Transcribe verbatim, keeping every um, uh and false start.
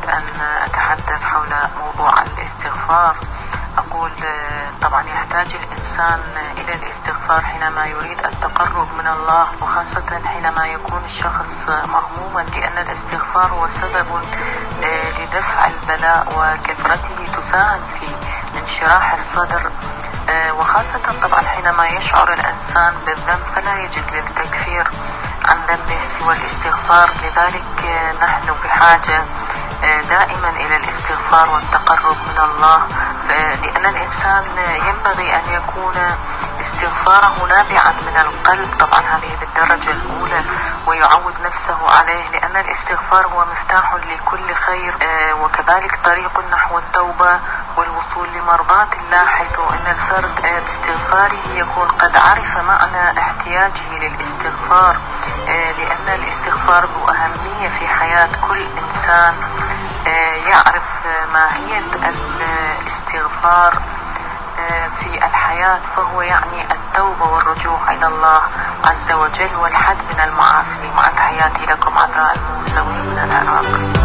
أن أتحدث حول موضوع الاستغفار. أقول طبعا يحتاج الإنسان إلى الاستغفار حينما يريد التقرب من الله، وخاصة حينما يكون الشخص مهموما، لأن الاستغفار هو سبب لدفع البلاء وكثرته تساهم في انشراح الصدر، وخاصة طبعا حينما يشعر الإنسان بالذنب فلا يجد للتكفير عن ذنبه سوى الاستغفار. لذلك نحن بحاجة دائما إلى الاستغفار والتقرب من الله، لأن الإنسان ينبغي أن يكون استغفاره نابعا من القلب، طبعا هذه بالدرجة الأولى، ويعود نفسه عليه، لأن الاستغفار هو مفتاح لكل خير، وكذلك طريق نحو التوبة والوصول لمرضاة الله، حيث أن الفرد باستغفاره يكون قد عرف معنى احتياجه للاستغفار، لأن الاستغفار ذو أهمية في حياة كل إنسان يعرف ماهية الاستغفار في الحياة، فهو يعني التوبة والرجوع إلى الله عز وجل والحد من المعاصي. مع تحياتي لكم عذراء الموسوي من العراق.